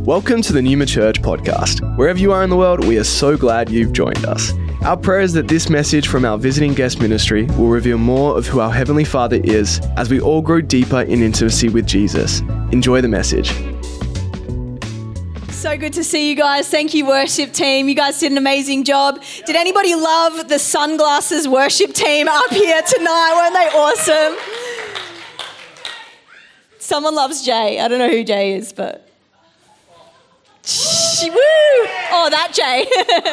Welcome to the Numa Church podcast. Wherever you are in the world, we are so glad you've joined us. Our prayer is that this message from our visiting guest ministry will reveal more of who our Heavenly Father is as we all grow deeper in intimacy with Jesus. Enjoy the message. So good to see you guys. Thank you, worship team. You guys did an amazing job. Did anybody love the sunglasses worship team up here tonight? Weren't they awesome? Someone loves Jay. I don't know who Jay is, but... Woo! Oh, that Jay.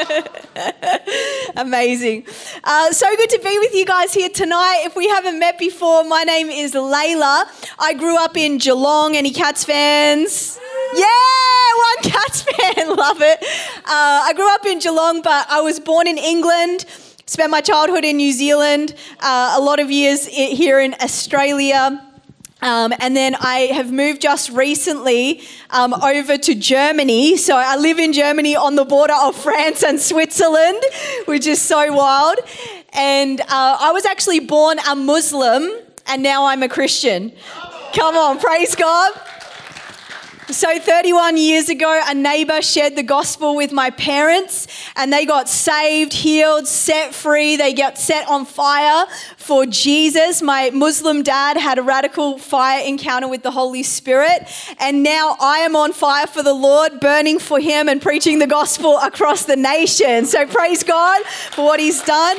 Amazing. So good to be with you guys here tonight. If we haven't met before, my name is Layla. I grew up in Geelong. Any Cats fans? Yeah, one Cats fan. Love it. I grew up in Geelong, but I was born in England. Spent my childhood in New Zealand. A lot of years here in Australia. And then I have moved just recently over to Germany. So I live in Germany on the border of France and Switzerland, which is so wild. And I was actually born a Muslim, and now I'm a Christian. Come on, praise God. So 31 years ago, a neighbour shared the gospel with my parents, and they got saved, healed, set free. They got set on fire for Jesus. My Muslim dad had a radical fire encounter with the Holy Spirit, and now I am on fire for the Lord, burning for him and preaching the gospel across the nation. So praise God for what he's done.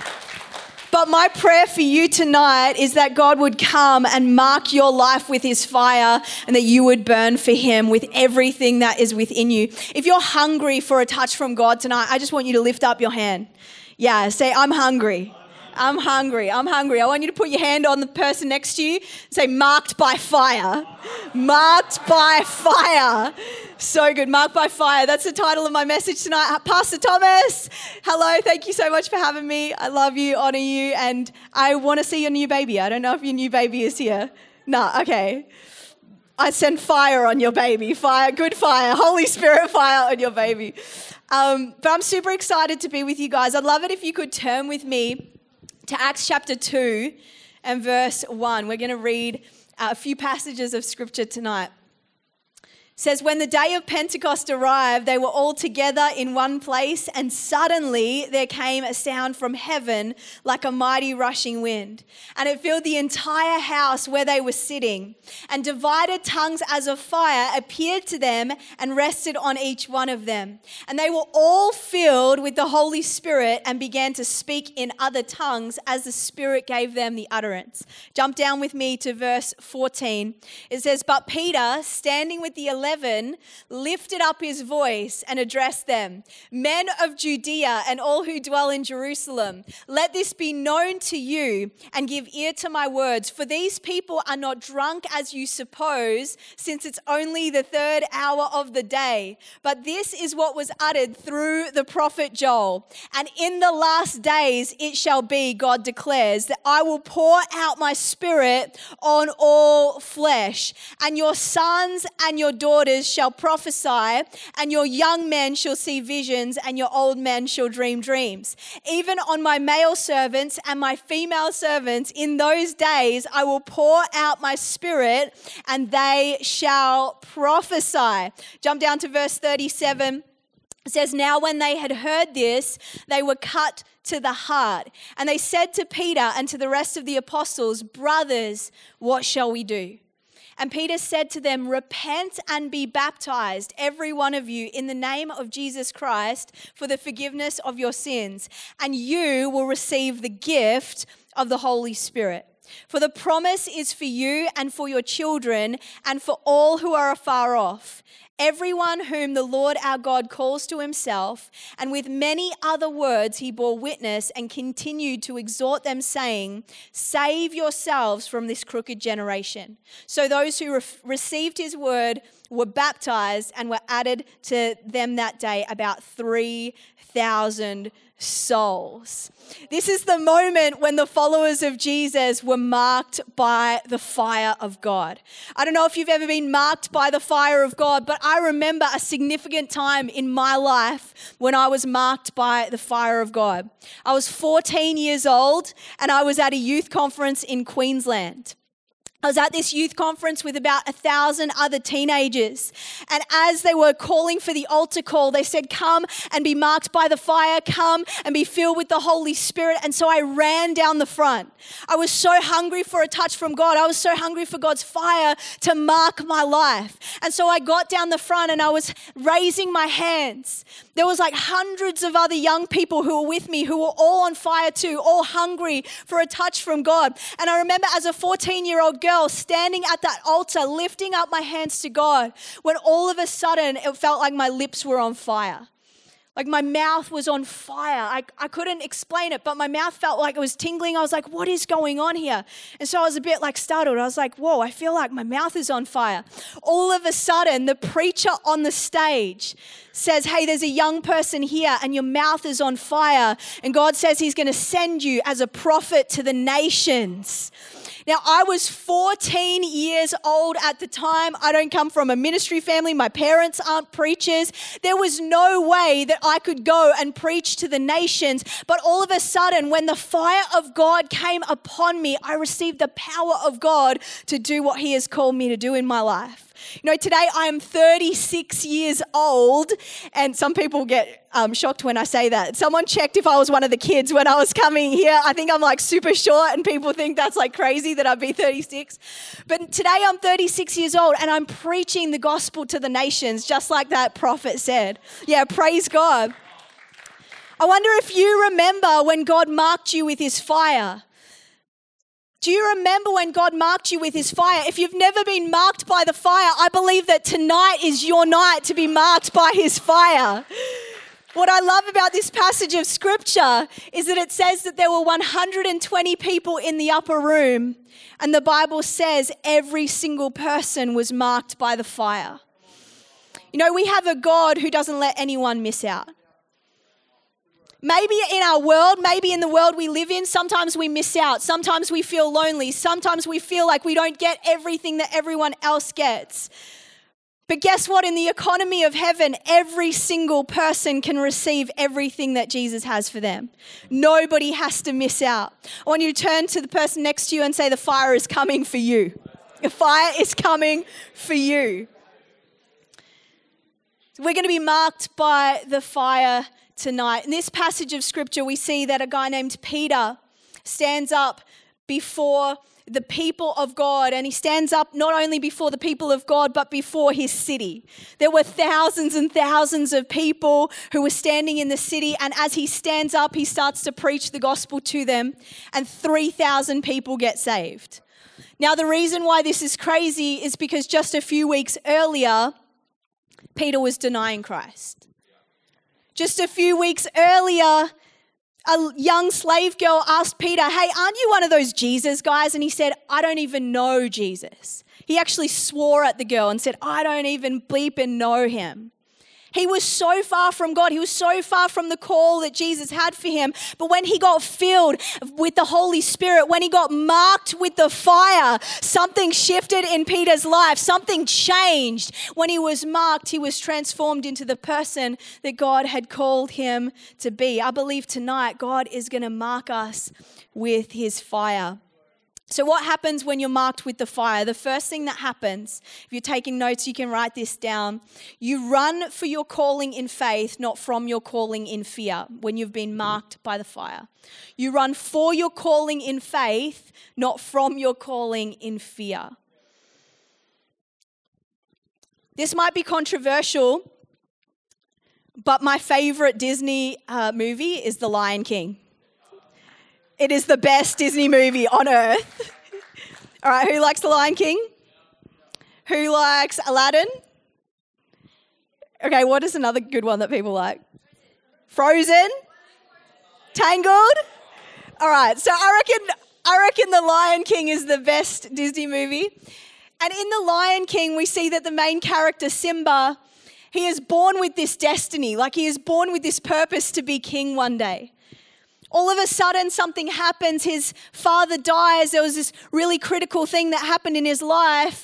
But my prayer for you tonight is that God would come and mark your life with his fire, and that you would burn for him with everything that is within you. If you're hungry for a touch from God tonight, I just want you to lift up your hand. Yeah, say, I'm hungry. I'm hungry. I'm hungry. I want you to put your hand on the person next to you and say, marked by fire. Marked by fire. So good. Marked by fire. That's the title of my message tonight. Pastor Thomas, hello. Thank you so much for having me. I love you, honor you, and I want to see your new baby. I don't know if your new baby is here. No, okay. I send fire on your baby. Fire, good fire. Holy Spirit fire on your baby. But I'm super excited to be with you guys. I'd love it if you could turn with me to Acts chapter 2 and verse 1. We're going to read a few passages of scripture tonight. It says, when the day of Pentecost arrived, they were all together in one place, and suddenly there came a sound from heaven like a mighty rushing wind, and it filled the entire house where they were sitting. And divided tongues as of fire appeared to them and rested on each one of them. And they were all filled with the Holy Spirit and began to speak in other tongues as the Spirit gave them the utterance. Jump down with me to verse 14. It says, but Peter, standing with the 11, lifted up his voice and addressed them. Men of Judea and all who dwell in Jerusalem, let this be known to you, and give ear to my words. For these people are not drunk as you suppose, since it's only the third hour of the day. But this is what was uttered through the prophet Joel. And in the last days it shall be, God declares, that I will pour out my spirit on all flesh, and your sons and your daughters shall prophesy, and your young men shall see visions, and your old men shall dream dreams. Even on my male servants and my female servants in those days I will pour out my spirit, and they shall prophesy. Jump down to verse 37. It says, now when they had heard this, they were cut to the heart, and they said to Peter and to the rest of the apostles, brothers, what shall we do? And Peter said to them, repent and be baptized, every one of you, in the name of Jesus Christ for the forgiveness of your sins, and you will receive the gift of the Holy Spirit. For the promise is for you and for your children and for all who are afar off, everyone whom the Lord our God calls to himself. And with many other words he bore witness and continued to exhort them, saying, save yourselves from this crooked generation. So those who received his word were baptized, and were added to them that day about 3,000 souls. This is the moment when the followers of Jesus were marked by the fire of God. I don't know if you've ever been marked by the fire of God, but I remember a significant time in my life when I was marked by the fire of God. I was 14 years old, and I was at a youth conference in Queensland. I was at this youth conference with about 1,000 other teenagers. And as they were calling for the altar call, they said, come and be marked by the fire, come and be filled with the Holy Spirit. And so I ran down the front. I was so hungry for a touch from God. I was so hungry for God's fire to mark my life. And so I got down the front and I was raising my hands. There was like hundreds of other young people who were with me who were all on fire too, all hungry for a touch from God. And I remember as a 14-year-old girl standing at that altar, lifting up my hands to God, when all of a sudden it felt like my lips were on fire. Like my mouth was on fire. I couldn't explain it, but my mouth felt like it was tingling. I was like, what is going on here? And so I was a bit like startled. I was like, whoa, I feel like my mouth is on fire. All of a sudden, the preacher on the stage says, hey, there's a young person here and your mouth is on fire. And God says he's going to send you as a prophet to the nations. Now, I was 14 years old at the time. I don't come from a ministry family. My parents aren't preachers. There was no way that I could go and preach to the nations. But all of a sudden, when the fire of God came upon me, I received the power of God to do what he has called me to do in my life. You know, today I am 36 years old, and some people get shocked when I say that. Someone checked if I was one of the kids when I was coming here. I think I'm like super short, and people think that's like crazy that I'd be 36. But today I'm 36 years old, and I'm preaching the gospel to the nations, just like that prophet said. Yeah, praise God. I wonder if you remember when God marked you with his fire. Do you remember when God marked you with his fire? If you've never been marked by the fire, I believe that tonight is your night to be marked by his fire. What I love about this passage of scripture is that it says that there were 120 people in the upper room, and the Bible says every single person was marked by the fire. You know, we have a God who doesn't let anyone miss out. Maybe in our world, maybe in the world we live in, sometimes we miss out. Sometimes we feel lonely. Sometimes we feel like we don't get everything that everyone else gets. But guess what? In the economy of heaven, every single person can receive everything that Jesus has for them. Nobody has to miss out. I want you to turn to the person next to you and say, the fire is coming for you. The fire is coming for you. We're going to be marked by the fire tonight. In this passage of scripture, we see that a guy named Peter stands up before the people of God, and he stands up not only before the people of God, but before his city. There were thousands and thousands of people who were standing in the city, and as he stands up, he starts to preach the gospel to them, and 3,000 people get saved. Now, the reason why this is crazy is because just a few weeks earlier, Peter was denying Christ. Just a few weeks earlier, a young slave girl asked Peter, hey, aren't you one of those Jesus guys? And he said, I don't even know Jesus. He actually swore at the girl and said, I don't even bleep and know him. He was so far from God. He was so far from the call that Jesus had for him. But when he got filled with the Holy Spirit, when he got marked with the fire, something shifted in Peter's life. Something changed. When he was marked, he was transformed into the person that God had called him to be. I believe tonight God is going to mark us with his fire. So what happens when you're marked with the fire? The first thing that happens, if you're taking notes, you can write this down. You run for your calling in faith, not from your calling in fear, when you've been marked by the fire. You run for your calling in faith, not from your calling in fear. This might be controversial, but my favorite Disney movie is The Lion King. It is the best Disney movie on earth. All right, who likes The Lion King? Who likes Aladdin? Okay, what is another good one that people like? Frozen? Tangled? All right, so I reckon The Lion King is the best Disney movie. And in The Lion King, we see that the main character, Simba, he is born with this destiny, like he is born with this purpose to be king one day. All of a sudden, something happens. His father dies. There was this really critical thing that happened in his life.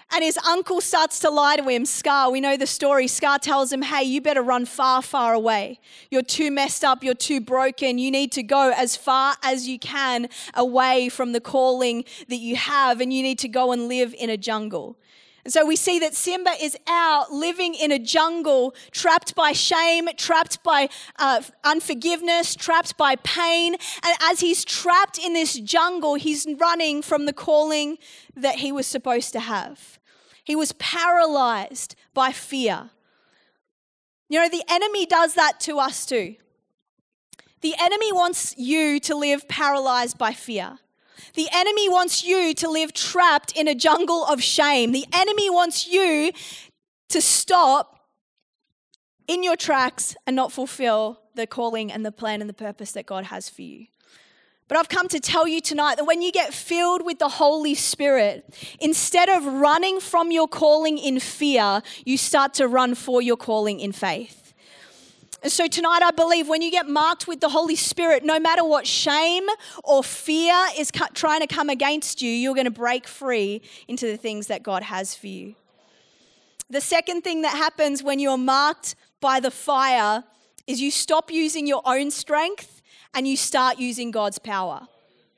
And his uncle starts to lie to him, Scar. We know the story. Scar tells him, hey, you better run far, far away. You're too messed up. You're too broken. You need to go as far as you can away from the calling that you have, and you need to go and live in a jungle. And so we see that Simba is out living in a jungle, trapped by shame, trapped by unforgiveness, trapped by pain. And as he's trapped in this jungle, he's running from the calling that he was supposed to have. He was paralyzed by fear. You know, the enemy does that to us too. The enemy wants you to live paralyzed by fear. The enemy wants you to live trapped in a jungle of shame. The enemy wants you to stop in your tracks and not fulfill the calling and the plan and the purpose that God has for you. But I've come to tell you tonight that when you get filled with the Holy Spirit, instead of running from your calling in fear, you start to run for your calling in faith. And so tonight I believe when you get marked with the Holy Spirit, no matter what shame or fear is trying to come against you, you're going to break free into the things that God has for you. The second thing that happens when you're marked by the fire is you stop using your own strength and you start using God's power.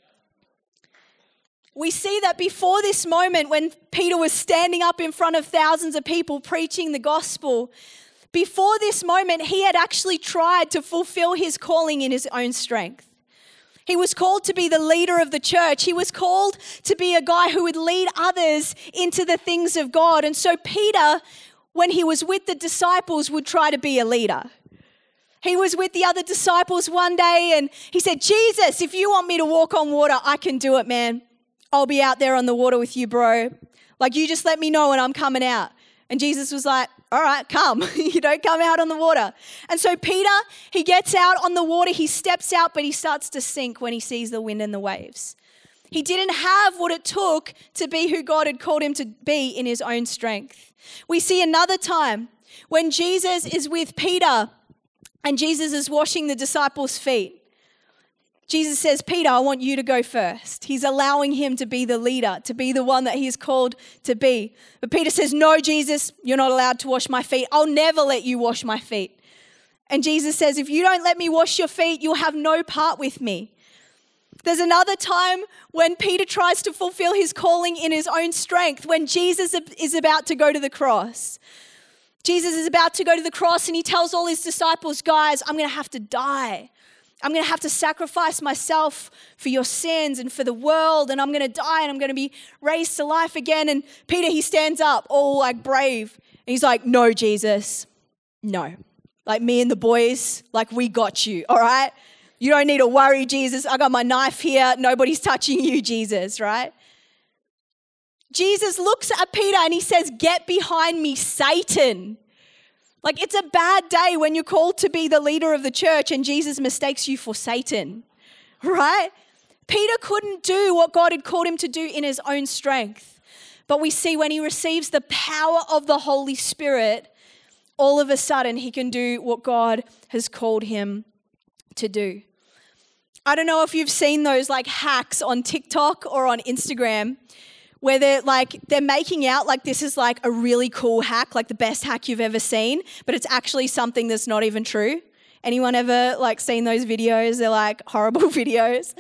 We see that before this moment when Peter was standing up in front of thousands of people preaching the gospel, before this moment, he had actually tried to fulfill his calling in his own strength. He was called to be the leader of the church. He was called to be a guy who would lead others into the things of God. And so Peter, when he was with the disciples, would try to be a leader. He was with the other disciples one day and he said, Jesus, if you want me to walk on water, I can do it, man. I'll be out there on the water with you, bro. Like, you just let me know when I'm coming out. And Jesus was like, all right, come. You don't come out on the water. And so Peter, he gets out on the water. He steps out, but he starts to sink when he sees the wind and the waves. He didn't have what it took to be who God had called him to be in his own strength. We see another time when Jesus is with Peter and Jesus is washing the disciples' feet. Jesus says, Peter, I want you to go first. He's allowing him to be the leader, to be the one that he's called to be. But Peter says, no, Jesus, you're not allowed to wash my feet. I'll never let you wash my feet. And Jesus says, if you don't let me wash your feet, you'll have no part with me. There's another time when Peter tries to fulfill his calling in his own strength, when Jesus is about to go to the cross. Jesus is about to go to the cross and he tells all his disciples, guys, I'm going to have to die. I'm going to have to sacrifice myself for your sins and for the world, and I'm going to die and I'm going to be raised to life again. And Peter, he stands up all like brave and he's like, no, Jesus, no. Like, me and the boys, like, we got you, all right? You don't need to worry, Jesus. I got my knife here. Nobody's touching you, Jesus, right? Jesus looks at Peter and he says, get behind me, Satan. Like, it's a bad day when you're called to be the leader of the church and Jesus mistakes you for Satan, right? Peter couldn't do what God had called him to do in his own strength. But we see when he receives the power of the Holy Spirit, all of a sudden he can do what God has called him to do. I don't know if you've seen those like hacks on TikTok or on Instagram where they're making out like this is like a really cool hack, like the best hack you've ever seen, but it's actually something that's not even true. Anyone ever like seen those videos? They're like horrible videos.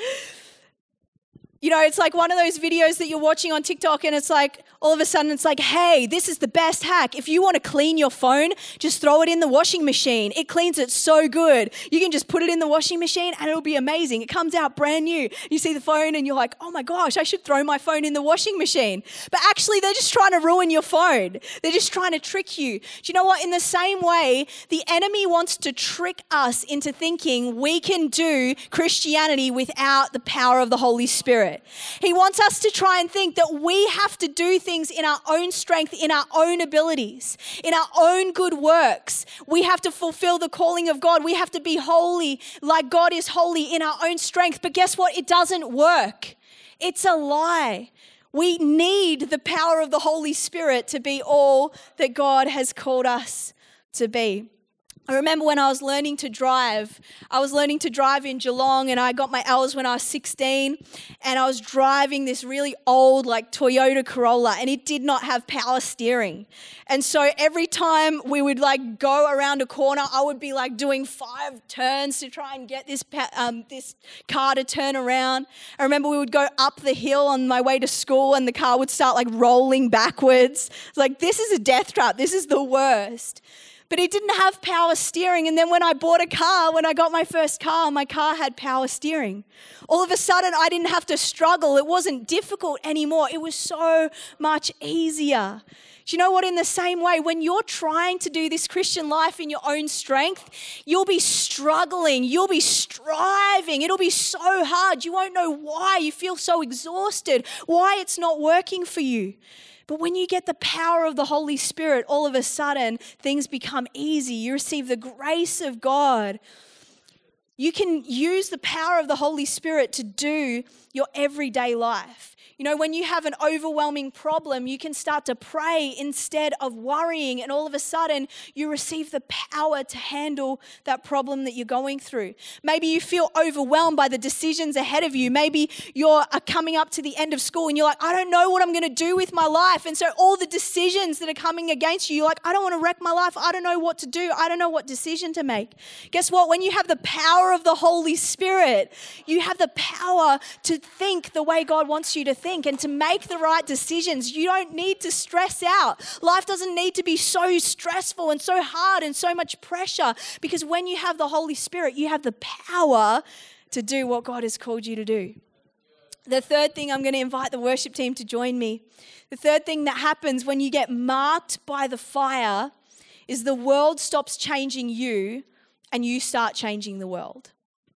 You know, it's like one of those videos that you're watching on TikTok and it's like, all of a sudden it's like, hey, this is the best hack. If you want to clean your phone, just throw it in the washing machine. It cleans it so good. You can just put it in the washing machine and it'll be amazing. It comes out brand new. You see the phone and you're like, oh my gosh, I should throw my phone in the washing machine. But actually they're just trying to ruin your phone. They're just trying to trick you. Do you know what? In the same way, the enemy wants to trick us into thinking we can do Christianity without the power of the Holy Spirit. He wants us to try and think that we have to do things in our own strength, in our own abilities, in our own good works. We have to fulfill the calling of God. We have to be holy like God is holy in our own strength. But guess what? It doesn't work. It's a lie. We need the power of the Holy Spirit to be all that God has called us to be. I remember when I was learning to drive in Geelong, and I got my L's when I was 16, and I was driving this really old like Toyota Corolla, and it did not have power steering. And so every time we would like go around a corner, I would be like doing 5 turns to try and get this car to turn around. I remember we would go up the hill on my way to school, and the car would start like rolling backwards. It's like, this is a death trap. This is the worst. But it didn't have power steering. And then when I bought a car, when I got my first car, my car had power steering. All of a sudden, I didn't have to struggle. It wasn't difficult anymore. It was so much easier. Do you know what? In the same way, when you're trying to do this Christian life in your own strength, you'll be struggling. You'll be striving. It'll be so hard. You won't know why. You feel so exhausted, why it's not working for you. But when you get the power of the Holy Spirit, all of a sudden, things become easy. You receive the grace of God. You can use the power of the Holy Spirit to do your everyday life. You know, when you have an overwhelming problem, you can start to pray instead of worrying, and all of a sudden you receive the power to handle that problem that you're going through. Maybe you feel overwhelmed by the decisions ahead of you. Maybe you're coming up to the end of school and you're like, I don't know what I'm going to do with my life. And so all the decisions that are coming against you, you're like, I don't want to wreck my life. I don't know what to do. I don't know what decision to make. Guess what? When you have the power of the Holy Spirit, you have the power to think the way God wants you to think and to make the right decisions. You don't need to stress out. Life doesn't need to be so stressful and so hard and so much pressure, because when you have the Holy Spirit, you have the power to do what God has called you to do. The third thing, I'm going to invite the worship team to join me. The third thing that happens when you get marked by the fire is the world stops changing you and you start changing the world.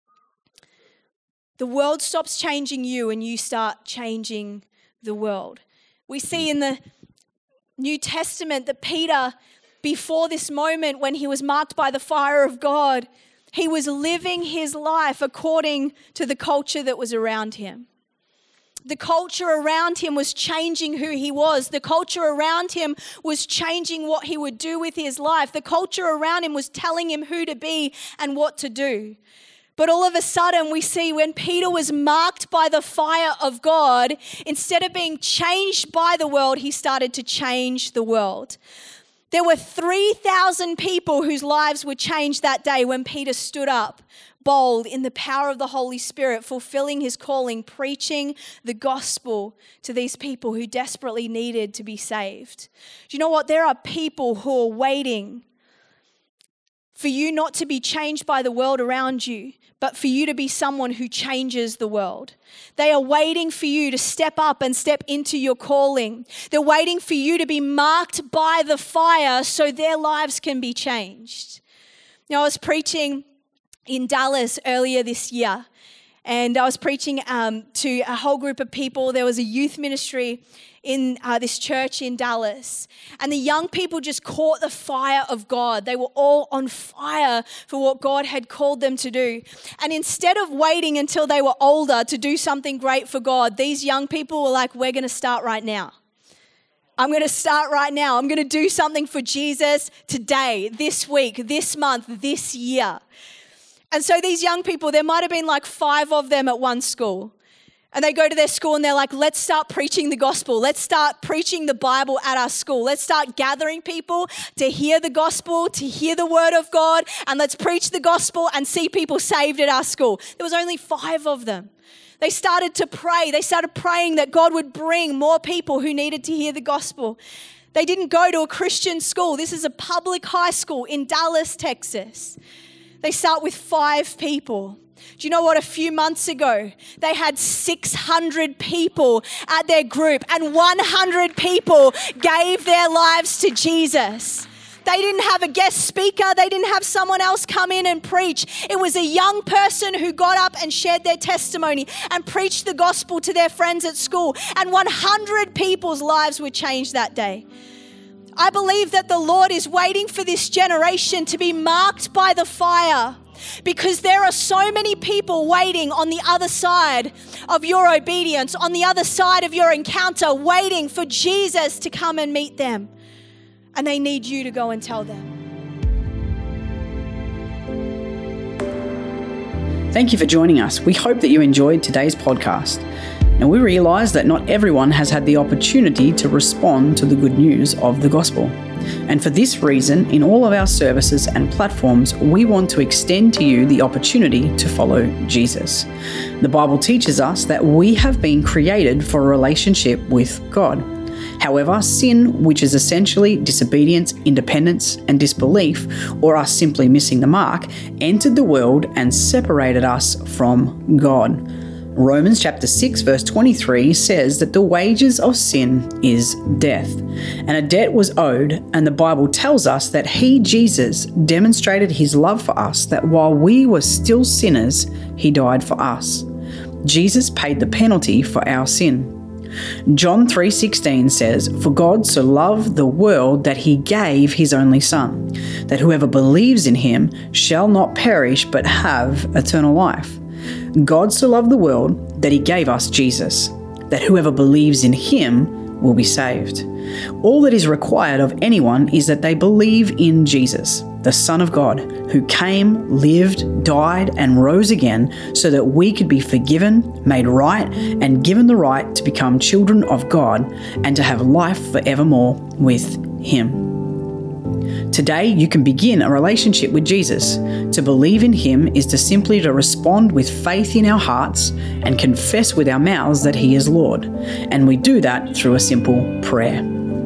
The world stops changing you and you start changing the world. We see in the New Testament that Peter, before this moment when he was marked by the fire of God, he was living his life according to the culture that was around him. The culture around him was changing who he was. The culture around him was changing what he would do with his life. The culture around him was telling him who to be and what to do. But all of a sudden, we see when Peter was marked by the fire of God, instead of being changed by the world, he started to change the world. There were 3,000 people whose lives were changed that day when Peter stood up, bold, in the power of the Holy Spirit, fulfilling his calling, preaching the gospel to these people who desperately needed to be saved. Do you know what? There are people who are waiting for you not to be changed by the world around you, but for you to be someone who changes the world. They are waiting for you to step up and step into your calling. They're waiting for you to be marked by the fire so their lives can be changed. Now, I was preaching in Dallas earlier this year, and I was preaching to a whole group of people. There was a youth ministry in this church in Dallas, and the young people just caught the fire of God. They were all on fire for what God had called them to do. And instead of waiting until they were older to do something great for God, these young people were like, we're going to start right now. I'm going to start right now. I'm going to do something for Jesus today, this week, this month, this year. And so these young people, there might have been like 5 of them at one school. And they go to their school and they're like, let's start preaching the gospel. Let's start preaching the Bible at our school. Let's start gathering people to hear the gospel, to hear the word of God, and let's preach the gospel and see people saved at our school. There was only 5 of them. They started to pray. They started praying that God would bring more people who needed to hear the gospel. They didn't go to a Christian school. This is a public high school in Dallas, Texas. They start with 5 people. Do you know what? A few months ago, they had 600 people at their group, and 100 people gave their lives to Jesus. They didn't have a guest speaker. They didn't have someone else come in and preach. It was a young person who got up and shared their testimony and preached the gospel to their friends at school, and 100 people's lives were changed that day. I believe that the Lord is waiting for this generation to be marked by the fire, because there are so many people waiting on the other side of your obedience, on the other side of your encounter, waiting for Jesus to come and meet them. And they need you to go and tell them. Thank you for joining us. We hope that you enjoyed today's podcast. Now, we realise that not everyone has had the opportunity to respond to the good news of the gospel. And for this reason, in all of our services and platforms, we want to extend to you the opportunity to follow Jesus. The Bible teaches us that we have been created for a relationship with God. However, sin, which is essentially disobedience, independence, and disbelief, or us simply missing the mark, entered the world and separated us from God. Romans chapter 6 verse 23 says that the wages of sin is death, and a debt was owed, and the Bible tells us that He, Jesus, demonstrated His love for us, that while we were still sinners, He died for us. Jesus paid the penalty for our sin. John 3:16 says, "For God so loved the world that He gave His only Son, that whoever believes in Him shall not perish but have eternal life." God so loved the world that He gave us Jesus, that whoever believes in Him will be saved. All that is required of anyone is that they believe in Jesus, the Son of God, who came, lived, died, and rose again so that we could be forgiven, made right, and given the right to become children of God and to have life forevermore with Him. Today, you can begin a relationship with Jesus. To believe in Him is to simply respond with faith in our hearts and confess with our mouths that He is Lord. And we do that through a simple prayer.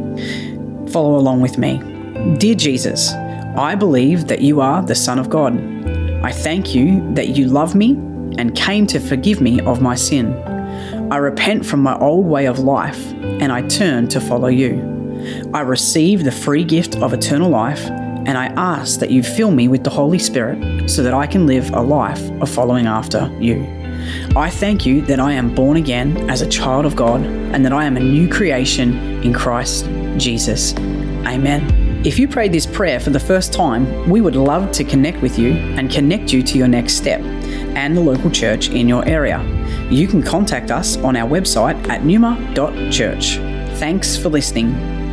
Follow along with me. Dear Jesus, I believe that You are the Son of God. I thank You that You love me and came to forgive me of my sin. I repent from my old way of life and I turn to follow You. I receive the free gift of eternal life, and I ask that You fill me with the Holy Spirit so that I can live a life of following after You. I thank You that I am born again as a child of God and that I am a new creation in Christ Jesus. Amen. If you prayed this prayer for the first time, we would love to connect with you and connect you to your next step and the local church in your area. You can contact us on our website at numa.church. Thanks for listening.